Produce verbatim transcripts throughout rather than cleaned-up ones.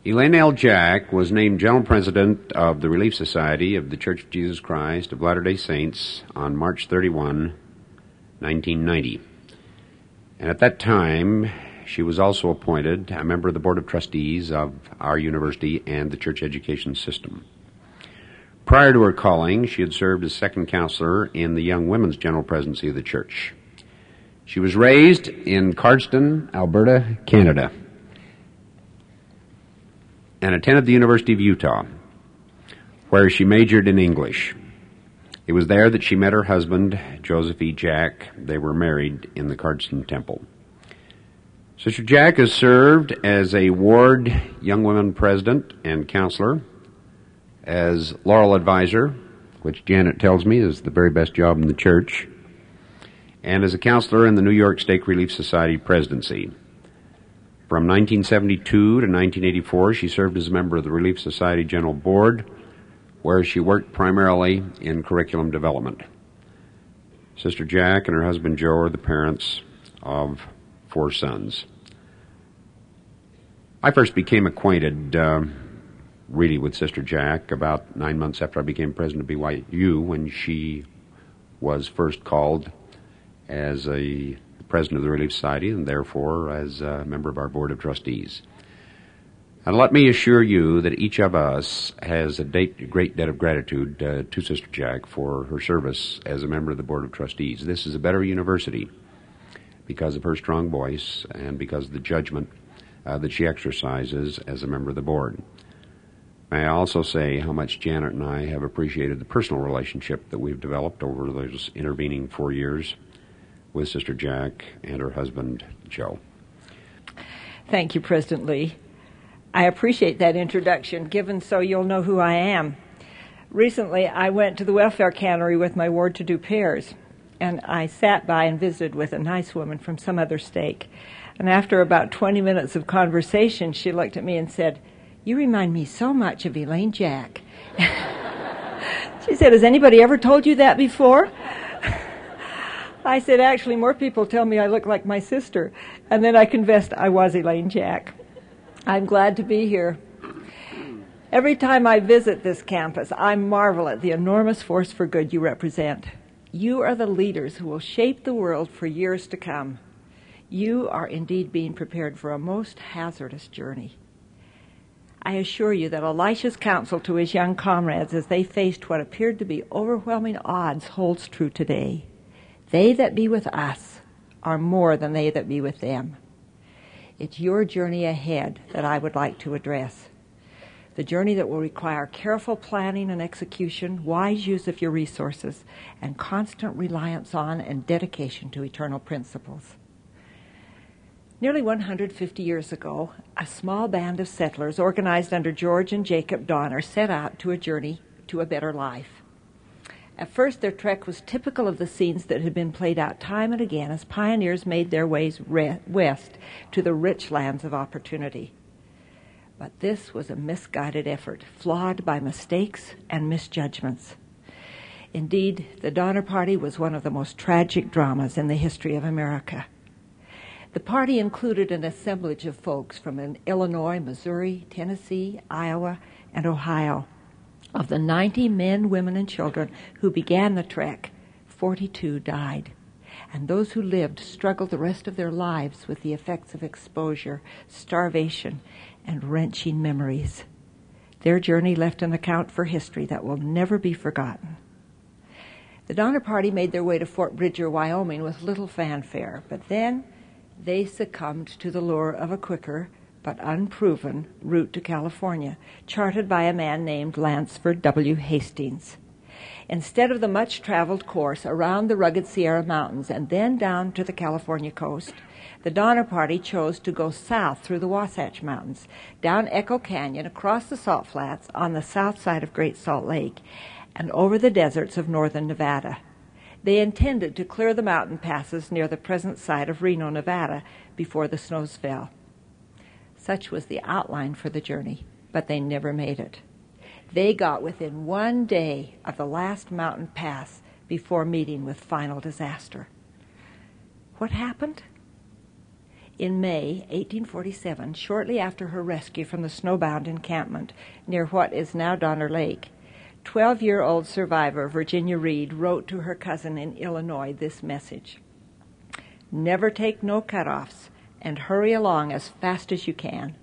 Elaine L. Jack was named General President of the Relief Society of the Church of Jesus Christ of Latter-day Saints on March thirty-first, nineteen ninety. And at that time, she was also appointed a member of the Board of Trustees of our university and the church education system. Prior to her calling, she had served as second counselor in the Young Women's General Presidency of the church. She was raised in Cardston, Alberta, Canada, and attended the University of Utah, where she majored in English. It was there that she met her husband, Joseph E. Jack. They were married in the Cardston Temple. Sister Jack has served as a ward Young Women president and counselor, as Laurel advisor, which Janet tells me is the very best job in the church, and as a counselor in the New York Stake Relief Society presidency. From nineteen seventy-two to nineteen eighty-four, she served as a member of the Relief Society General Board, where she worked primarily in curriculum development. Sister Jack and her husband Joe are the parents of four sons. I first became acquainted uh, really with Sister Jack about nine months after I became president of B Y U, when she was first called as a president of the Relief Society and therefore as a member of our Board of Trustees. And let me assure you that each of us has a date, great debt of gratitude uh, to Sister Jack for her service as a member of the Board of Trustees. This is a better university because of her strong voice and because of the judgment uh, that she exercises as a member of the board. May I also say how much Janet and I have appreciated the personal relationship that we've developed over those intervening four years with Sister Jack and her husband, Joe. Thank you, President Lee. I appreciate that introduction, given so you'll know who I am. Recently, I went to the welfare cannery with my ward to do pears, and I sat by and visited with a nice woman from some other stake. And after about twenty minutes of conversation, she looked at me and said, "You remind me so much of Elaine Jack." She said, "Has anybody ever told you that before?" I said, "Actually, more people tell me I look like my sister." And then I confessed I was Elaine Jack. I'm glad to be here. Every time I visit this campus, I marvel at the enormous force for good you represent. You are the leaders who will shape the world for years to come. You are indeed being prepared for a most hazardous journey. I assure you that Elisha's counsel to his young comrades as they faced what appeared to be overwhelming odds holds true today. They that be with us are more than they that be with them. It's your journey ahead that I would like to address. The journey that will require careful planning and execution, wise use of your resources, and constant reliance on and dedication to eternal principles. Nearly one hundred fifty years ago, a small band of settlers organized under George and Jacob Donner set out to a journey to a better life. At first, their trek was typical of the scenes that had been played out time and again as pioneers made their ways re- west to the rich lands of opportunity. But this was a misguided effort, flawed by mistakes and misjudgments. Indeed, the Donner Party was one of the most tragic dramas in the history of America. The party included an assemblage of folks from Illinois, Missouri, Tennessee, Iowa, and Ohio. Of the ninety men, women, and children who began the trek, forty-two died. And those who lived struggled the rest of their lives with the effects of exposure, starvation, and wrenching memories. Their journey left an account for history that will never be forgotten. The Donner Party made their way to Fort Bridger, Wyoming with little fanfare, but then they succumbed to the lure of a quicker but unproven route to California, charted by a man named Lansford W. Hastings. Instead of the much-traveled course around the rugged Sierra Mountains and then down to the California coast, the Donner Party chose to go south through the Wasatch Mountains, down Echo Canyon, across the Salt Flats on the south side of Great Salt Lake, and over the deserts of northern Nevada. They intended to clear the mountain passes near the present site of Reno, Nevada, before the snows fell. Such was the outline for the journey, but they never made it. They got within one day of the last mountain pass before meeting with final disaster. What happened? In May eighteen forty-seven, shortly after her rescue from the snowbound encampment near what is now Donner Lake, twelve-year-old survivor Virginia Reed wrote to her cousin in Illinois this message: "Never take no cutoffs, and hurry along as fast as you can."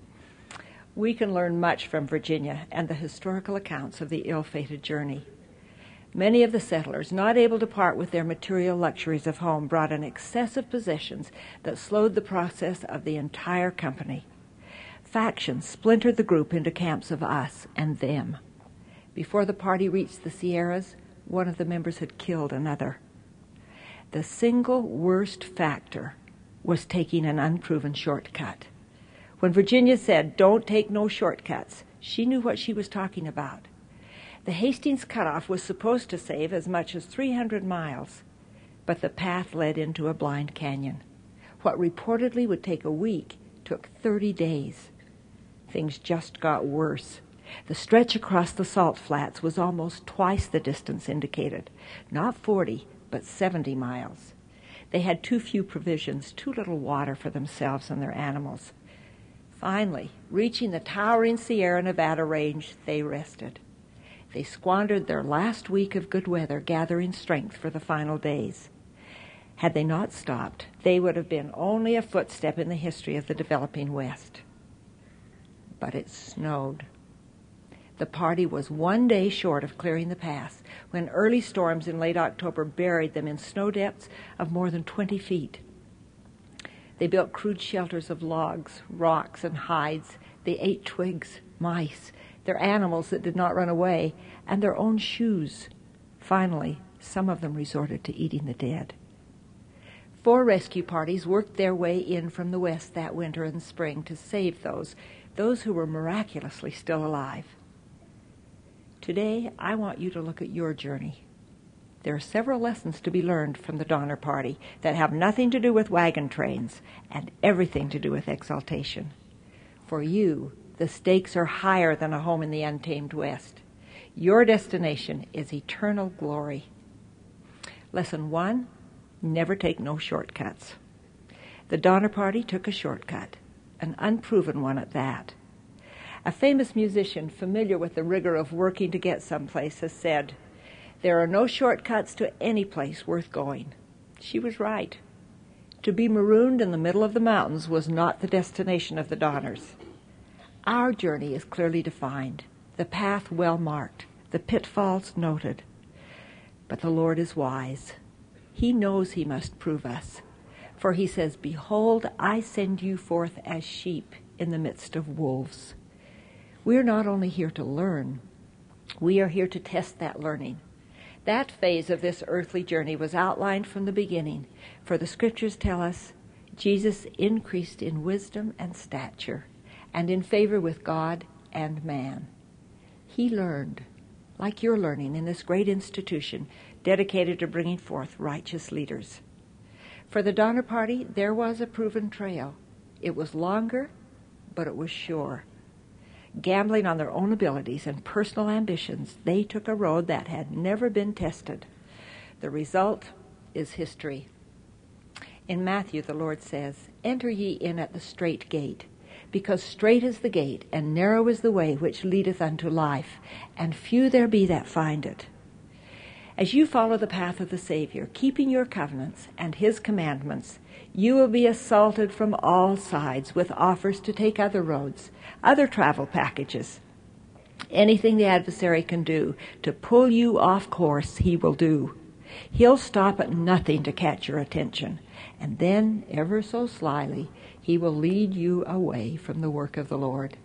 We can learn much from Virginia and the historical accounts of the ill-fated journey. Many of the settlers, not able to part with their material luxuries of home, brought in excessive possessions that slowed the process of the entire company. Factions splintered the group into camps of us and them. Before the party reached the Sierras, one of the members had killed another. The single worst factor was taking an unproven shortcut. When Virginia said, "Don't take no shortcuts," she knew what she was talking about. The Hastings cutoff was supposed to save as much as three hundred miles, but the path led into a blind canyon. What reportedly would take a week took thirty days. Things just got worse. The stretch across the salt flats was almost twice the distance indicated, not forty, but seventy miles. They had too few provisions, too little water for themselves and their animals. Finally, reaching the towering Sierra Nevada range, they rested. They squandered their last week of good weather gathering strength for the final days. Had they not stopped, they would have been only a footstep in the history of the developing West. But it snowed. The party was one day short of clearing the pass when early storms in late October buried them in snow depths of more than twenty feet. They built crude shelters of logs, rocks, and hides. They ate twigs, mice, their animals that did not run away, and their own shoes. Finally, some of them resorted to eating the dead. Four rescue parties worked their way in from the west that winter and spring to save those, those who were miraculously still alive. Today, I want you to look at your journey. There are several lessons to be learned from the Donner Party that have nothing to do with wagon trains and everything to do with exaltation. For you, the stakes are higher than a home in the untamed West. Your destination is eternal glory. Lesson one, never take no shortcuts. The Donner Party took a shortcut, an unproven one at that. A famous musician familiar with the rigor of working to get someplace has said, "There are no shortcuts to any place worth going." She was right. To be marooned in the middle of the mountains was not the destination of the Donners. Our journey is clearly defined, the path well marked, the pitfalls noted. But the Lord is wise. He knows he must prove us. For he says, "Behold, I send you forth as sheep in the midst of wolves." We are not only here to learn, we are here to test that learning. That phase of this earthly journey was outlined from the beginning, for the scriptures tell us Jesus increased in wisdom and stature and in favor with God and man. He learned, like you're learning in this great institution dedicated to bringing forth righteous leaders. For the Donner Party, there was a proven trail. It was longer, but it was sure. Gambling on their own abilities and personal ambitions, they took a road that had never been tested. The result is history. In Matthew, the Lord says, "Enter ye in at the strait gate, because strait is the gate, and narrow is the way which leadeth unto life, and few there be that find it." As you follow the path of the Savior, keeping your covenants and his commandments, you will be assaulted from all sides with offers to take other roads, other travel packages. Anything the adversary can do to pull you off course, he will do. He'll stop at nothing to catch your attention, and then, ever so slyly, he will lead you away from the work of the Lord.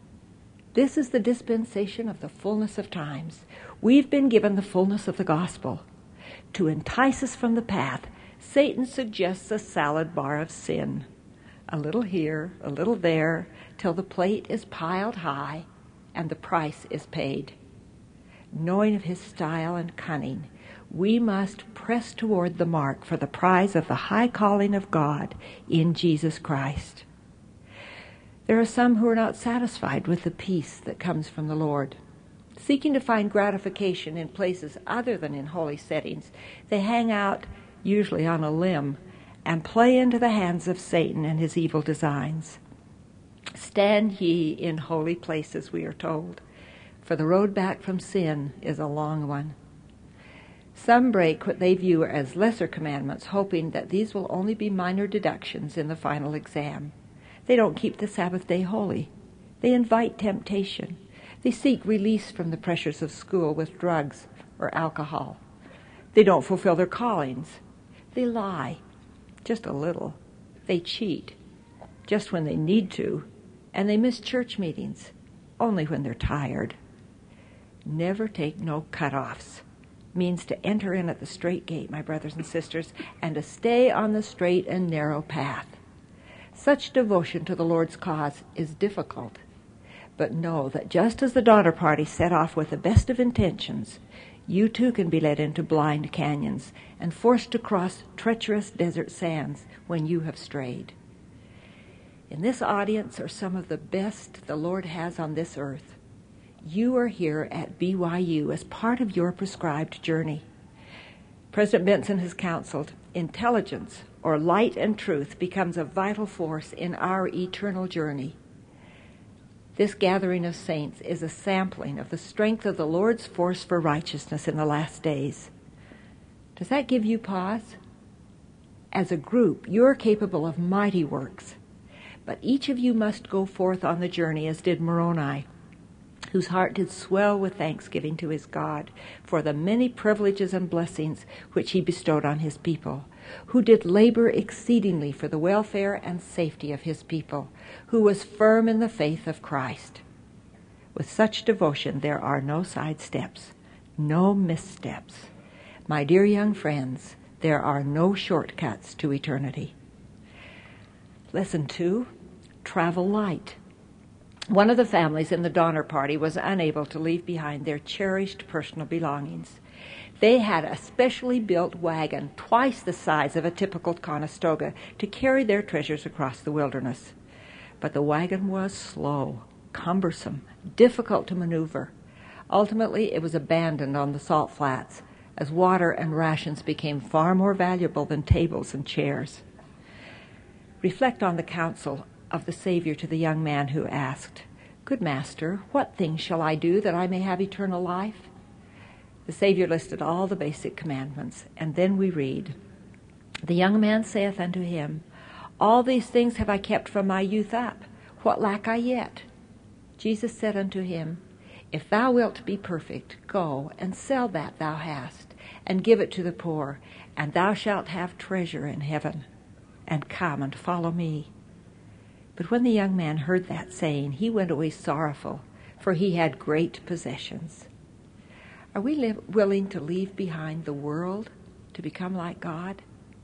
This is the dispensation of the fullness of times. We've been given the fullness of the gospel. To entice us from the path, Satan suggests a salad bar of sin. A little here, a little there, till the plate is piled high and the price is paid. Knowing of his style and cunning, we must press toward the mark for the prize of the high calling of God in Jesus Christ. There are some who are not satisfied with the peace that comes from the Lord. Seeking to find gratification in places other than in holy settings, they hang out, usually on a limb, and play into the hands of Satan and his evil designs. Stand ye in holy places, we are told, for the road back from sin is a long one. Some break what they view as lesser commandments, hoping that these will only be minor deductions in the final exam. They don't keep the Sabbath day holy. They invite temptation. They seek release from the pressures of school with drugs or alcohol. They don't fulfill their callings. They lie, just a little. They cheat, just when they need to. And they miss church meetings, only when they're tired. Never take no cut-offs. Means to enter in at the straight gate, my brothers and sisters, and to stay on the straight and narrow path. Such devotion to the Lord's cause is difficult. But know that just as the Donner Party set off with the best of intentions, you too can be led into blind canyons and forced to cross treacherous desert sands when you have strayed. In this audience are some of the best the Lord has on this earth. You are here at B Y U as part of your prescribed journey. President Benson has counseled, intelligence, or light and truth, becomes a vital force in our eternal journey. This gathering of saints is a sampling of the strength of the Lord's force for righteousness in the last days. Does that give you pause? As a group, you're capable of mighty works, but each of you must go forth on the journey as did Moroni, whose heart did swell with thanksgiving to his God for the many privileges and blessings which he bestowed on his people, who did labor exceedingly for the welfare and safety of his people, who was firm in the faith of Christ. With such devotion, there are no side steps, no missteps. My dear young friends, there are no shortcuts to eternity. Lesson two, travel light. One of the families in the Donner Party was unable to leave behind their cherished personal belongings. They had a specially built wagon, twice the size of a typical Conestoga, to carry their treasures across the wilderness. But the wagon was slow, cumbersome, difficult to maneuver. Ultimately, it was abandoned on the salt flats as water and rations became far more valuable than tables and chairs. Reflect on the counsel of the Savior to the young man who asked, "Good Master, what things shall I do that I may have eternal life?" The Savior listed all the basic commandments, and then we read, "The young man saith unto him, All these things have I kept from my youth up. What lack I yet? Jesus said unto him, If thou wilt be perfect, go and sell that thou hast, and give it to the poor, and thou shalt have treasure in heaven. And come and follow me." But when the young man heard that saying, he went away sorrowful, for he had great possessions. Are we li- willing to leave behind the world to become like God?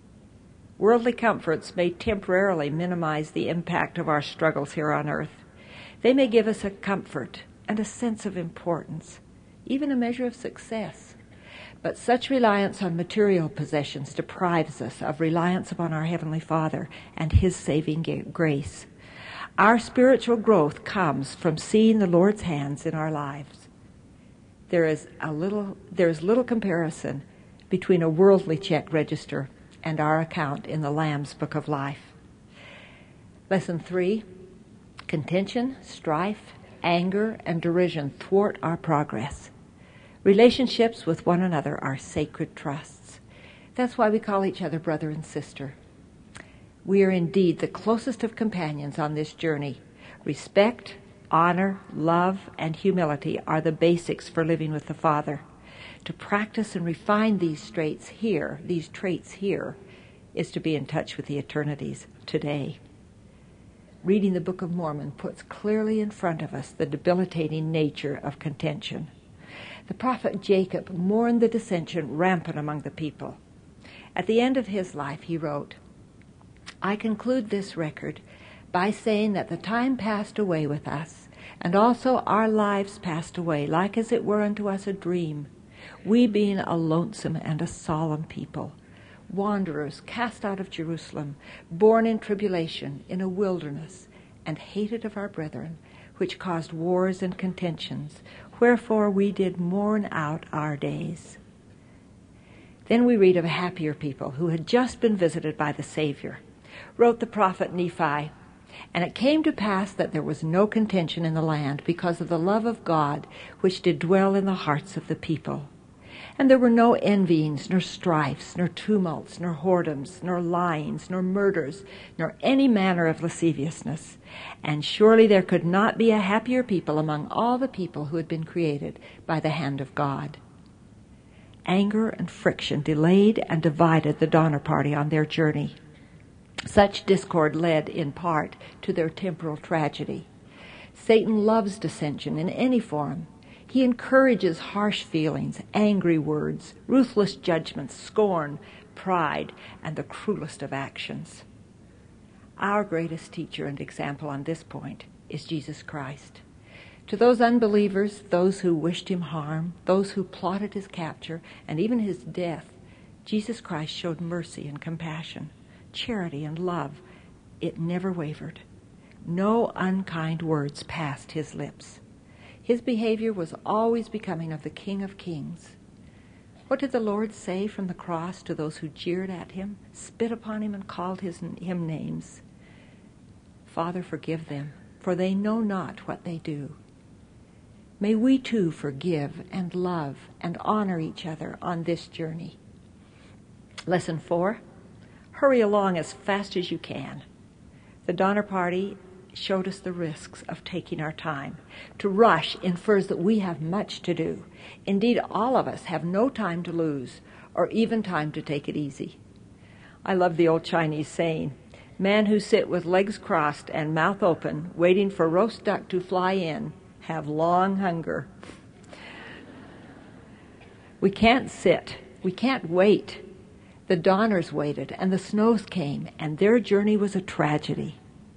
Worldly comforts may temporarily minimize the impact of our struggles here on earth. They may give us a comfort and a sense of importance, even a measure of success. But such reliance on material possessions deprives us of reliance upon our Heavenly Father and His saving grace. Our spiritual growth comes from seeing the Lord's hands in our lives. There is a little, there is little comparison between a worldly check register and our account in the Lamb's Book of Life. Lesson three, contention, strife, anger, and derision thwart our progress. Relationships with one another are sacred trusts. That's why we call each other brother and sister. We are indeed the closest of companions on this journey. Respect, honor, love, and humility are the basics for living with the Father. To practice and refine these traits here, these traits here, is to be in touch with the eternities today. Reading the Book of Mormon puts clearly in front of us the debilitating nature of contention. The prophet Jacob mourned the dissension rampant among the people. At the end of his life, he wrote, "I conclude this record by saying that the time passed away with us, and also our lives passed away, like as it were unto us a dream, we being a lonesome and a solemn people, wanderers cast out of Jerusalem, born in tribulation, in a wilderness, and hated of our brethren, which caused wars and contentions, wherefore we did mourn out our days." Then we read of a happier people who had just been visited by the Savior. Wrote the prophet Nephi, "And it came to pass that there was no contention in the land because of the love of God which did dwell in the hearts of the people. And there were no envyings, nor strifes, nor tumults, nor whoredoms, nor lyings, nor murders, nor any manner of lasciviousness. And surely there could not be a happier people among all the people who had been created by the hand of God." Anger and friction delayed and divided the Donner Party on their journey. Such discord led, in part, to their temporal tragedy. Satan loves dissension in any form. He encourages harsh feelings, angry words, ruthless judgments, scorn, pride, and the cruelest of actions. Our greatest teacher and example on this point is Jesus Christ. To those unbelievers, those who wished him harm, those who plotted his capture, and even his death, Jesus Christ showed mercy and compassion, charity and love. It never wavered. No unkind words passed his lips. His behavior was always becoming of the King of Kings. What did the Lord say from the cross to those who jeered at him, spit upon him, and called his, him names? "Father, forgive them, for they know not what they do." May we too forgive and love and honor each other on this journey. Lesson four, hurry along as fast as you can. The Donner Party showed us the risks of taking our time. To rush infers that we have much to do. Indeed, all of us have no time to lose, or even time to take it easy. I love the old Chinese saying, "Men who sit with legs crossed and mouth open, waiting for roast duck to fly in, have long hunger." We can't sit. We can't wait. The Donners waited, and the snows came, and their journey was a tragedy.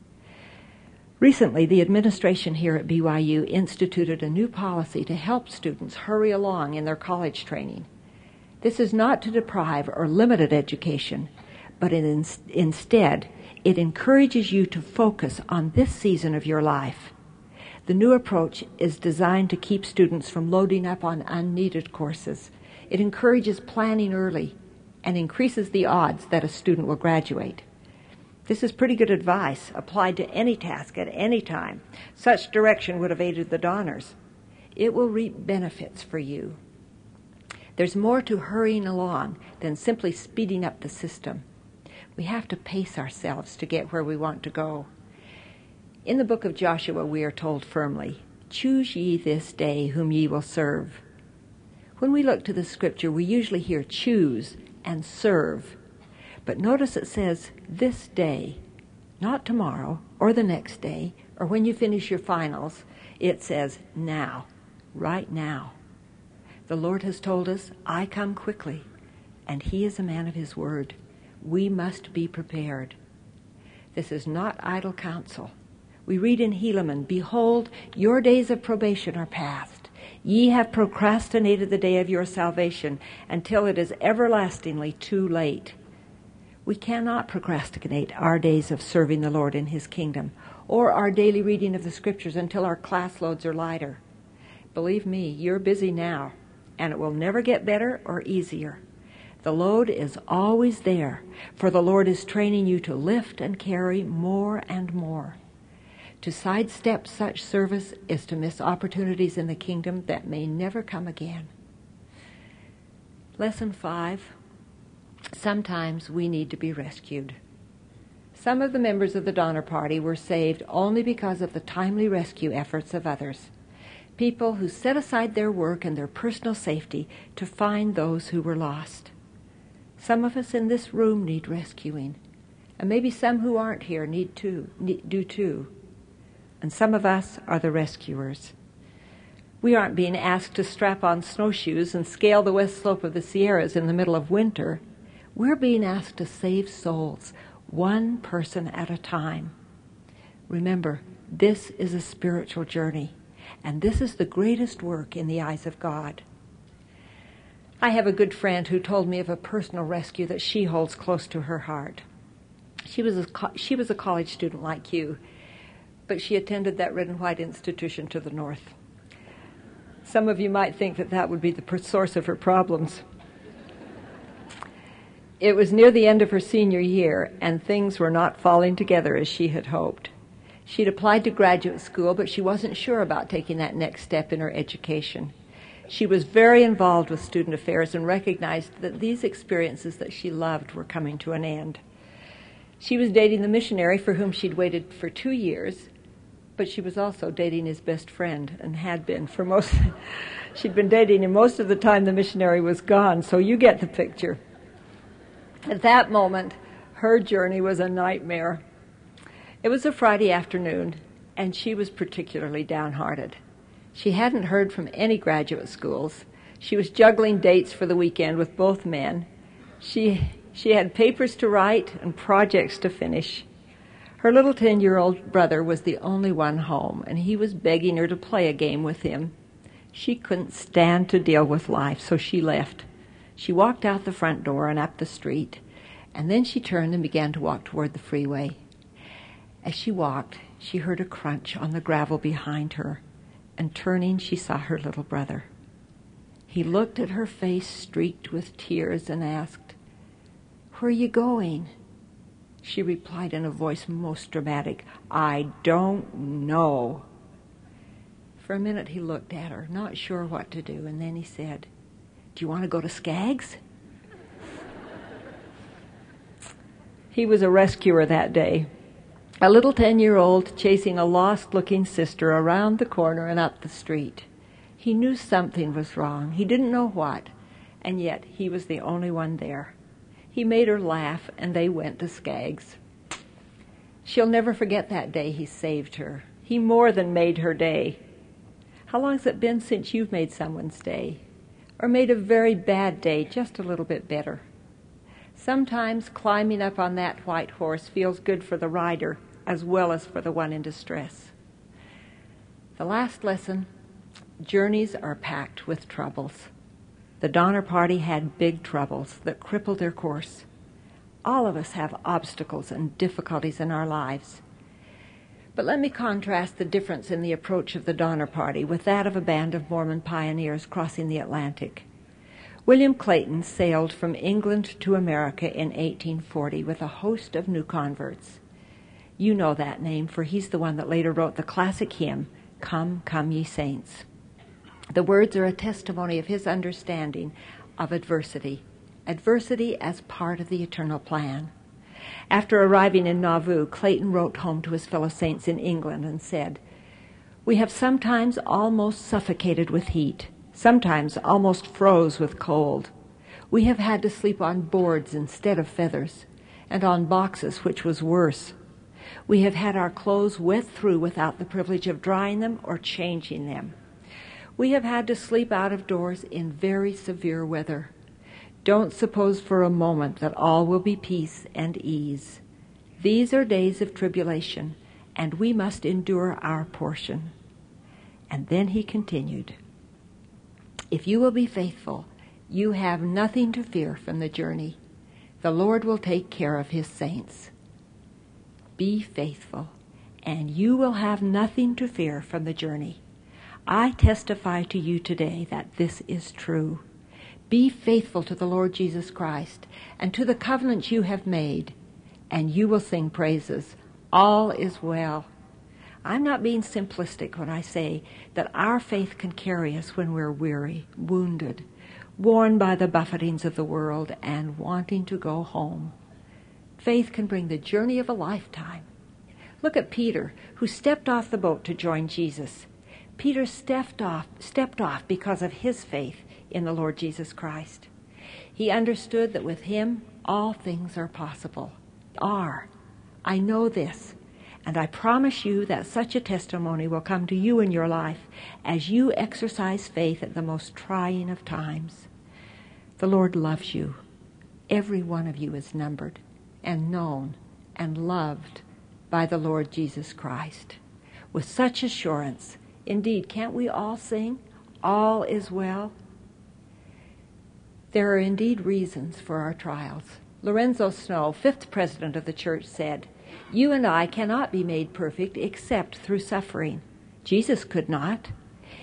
Recently, the administration here at B Y U instituted a new policy to help students hurry along in their college training. This is not to deprive or limit education, but it in, instead, it encourages you to focus on this season of your life. The new approach is designed to keep students from loading up on unneeded courses. It encourages planning early and increases the odds that a student will graduate. This is pretty good advice applied to any task at any time. Such direction would have aided the Donners. It will reap benefits for you. There's more to hurrying along than simply speeding up the system. We have to pace ourselves to get where we want to go. In the book of Joshua, we are told firmly, "Choose ye this day whom ye will serve." When we look to the scripture, we usually hear choose and serve. But notice it says this day, not tomorrow or the next day or when you finish your finals. It says now, right now. The Lord has told us, "I come quickly," and he is a man of his word. We must be prepared. This is not idle counsel. We read in Helaman, "Behold, your days of probation are past. Ye have procrastinated the day of your salvation until it is everlastingly too late." We cannot procrastinate our days of serving the Lord in his kingdom or our daily reading of the scriptures until our class loads are lighter. Believe me, you're busy now, and it will never get better or easier. The load is always there, for the Lord is training you to lift and carry more and more. To sidestep such service is to miss opportunities in the kingdom that may never come again. Lesson five. Sometimes we need to be rescued. Some of the members of the Donner Party were saved only because of the timely rescue efforts of others. People who set aside their work and their personal safety to find those who were lost. Some of us in this room need rescuing, and maybe some who aren't here need to, need, do too. And some of us are the rescuers. We aren't being asked to strap on snowshoes and scale the west slope of the Sierras in the middle of winter. We're being asked to save souls, one person at a time. Remember, this is a spiritual journey, and this is the greatest work in the eyes of God. I have a good friend who told me of a personal rescue that she holds close to her heart. She was a, she was a college student like you, but she attended that red and white institution to the north. Some of you might think that that would be the source of her problems. It was near the end of her senior year, and things were not falling together as she had hoped. She'd applied to graduate school, but she wasn't sure about taking that next step in her education. She was very involved with student affairs and recognized that these experiences that she loved were coming to an end. She was dating the missionary for whom she'd waited for two years, but she was also dating his best friend and had been for most... She'd been dating him most of the time the missionary was gone, so you get the picture. At that moment, her journey was a nightmare. It was a Friday afternoon, and she was particularly downhearted. She hadn't heard from any graduate schools. She was juggling dates for the weekend with both men. She, she had papers to write and projects to finish. Her little ten-year-old brother was the only one home, and he was begging her to play a game with him. She couldn't stand to deal with life, so she left. She walked out the front door and up the street, and then she turned and began to walk toward the freeway. As she walked, she heard a crunch on the gravel behind her, and turning, she saw her little brother. He looked at her face streaked with tears and asked, "Where are you going?" She replied in a voice most dramatic, "I don't know." For a minute he looked at her, not sure what to do, and then he said, "Do you want to go to Skaggs?" He was a rescuer that day, a little ten-year-old chasing a lost-looking sister around the corner and up the street. He knew something was wrong. He didn't know what, and yet he was the only one there. He made her laugh, and they went to Skaggs. She'll never forget that day he saved her. He more than made her day. How long has it been since you've made someone's day? Or made a very bad day just a little bit better? Sometimes climbing up on that white horse feels good for the rider as well as for the one in distress. The last lesson, journeys are packed with troubles. The Donner Party had big troubles that crippled their course. All of us have obstacles and difficulties in our lives. But let me contrast the difference in the approach of the Donner Party with that of a band of Mormon pioneers crossing the Atlantic. William Clayton sailed from England to America in eighteen forty with a host of new converts. You know that name, for he's the one that later wrote the classic hymn, "Come, Come Ye Saints." The words are a testimony of his understanding of adversity, adversity as part of the eternal plan. After arriving in Nauvoo, Clayton wrote home to his fellow saints in England and said, "We have sometimes almost suffocated with heat, sometimes almost froze with cold. We have had to sleep on boards instead of feathers, and on boxes, which was worse. We have had our clothes wet through without the privilege of drying them or changing them. We have had to sleep out of doors in very severe weather. Don't suppose for a moment that all will be peace and ease. These are days of tribulation, and we must endure our portion." And then he continued, "If you will be faithful, you have nothing to fear from the journey. The Lord will take care of his saints. Be faithful, and you will have nothing to fear from the journey. I testify to you today that this is true. Be faithful to the Lord Jesus Christ and to the covenant you have made, and you will sing praises. All is well." I'm not being simplistic when I say that our faith can carry us when we're weary, wounded, worn by the buffetings of the world, and wanting to go home. Faith can bring the journey of a lifetime. Look at Peter, who stepped off the boat to join Jesus. Peter stepped off, stepped off because of his faith in the Lord Jesus Christ. He understood that with him, all things are possible. Are. I know this, and I promise you that such a testimony will come to you in your life as you exercise faith at the most trying of times. The Lord loves you. Every one of you is numbered and known and loved by the Lord Jesus Christ. With such assurance, indeed, can't we all sing, "All is well"? There are indeed reasons for our trials. Lorenzo Snow, fifth president of the church, said, "You and I cannot be made perfect except through suffering. Jesus could not.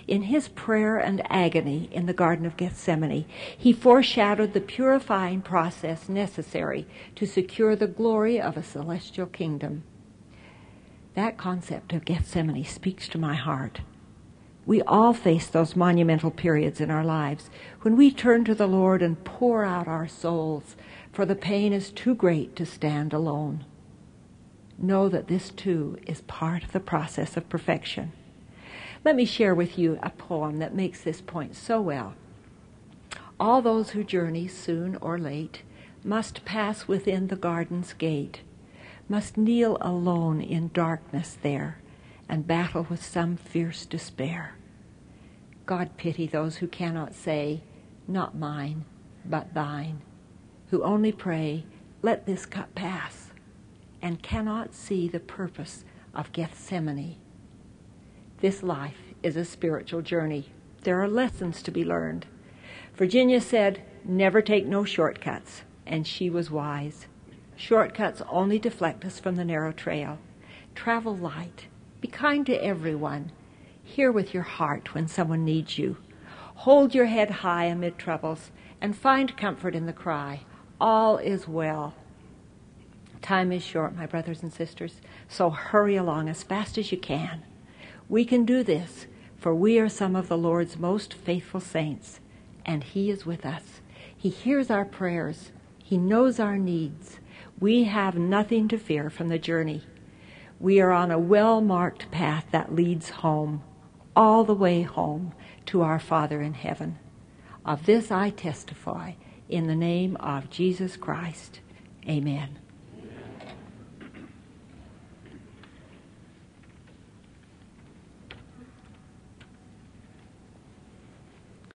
In his prayer and agony in the Garden of Gethsemane, he foreshadowed the purifying process necessary to secure the glory of a celestial kingdom. That concept of Gethsemane speaks to my heart. We all face those monumental periods in our lives when we turn to the Lord and pour out our souls, for the pain is too great to stand alone. Know that this too is part of the process of perfection. Let me share with you a poem that makes this point so well. All those who journey soon or late must pass within the garden's gate, must kneel alone in darkness there and battle with some fierce despair. God pity those who cannot say, not mine, but thine, who only pray, let this cup pass, and cannot see the purpose of Gethsemane. This life is a spiritual journey. There are lessons to be learned. Virginia said, never take no shortcuts, and she was wise. Shortcuts only deflect us from the narrow trail. Travel light. Be kind to everyone. Hear with your heart when someone needs you. Hold your head high amid troubles, and find comfort in the cry, all is well. Time is short, my brothers and sisters, so hurry along as fast as you can. We can do this, for we are some of the Lord's most faithful saints, and he is with us. He hears our prayers. He knows our needs. We have nothing to fear from the journey. We are on a well-marked path that leads home, all the way home to our Father in heaven. Of this I testify in the name of Jesus Christ. Amen.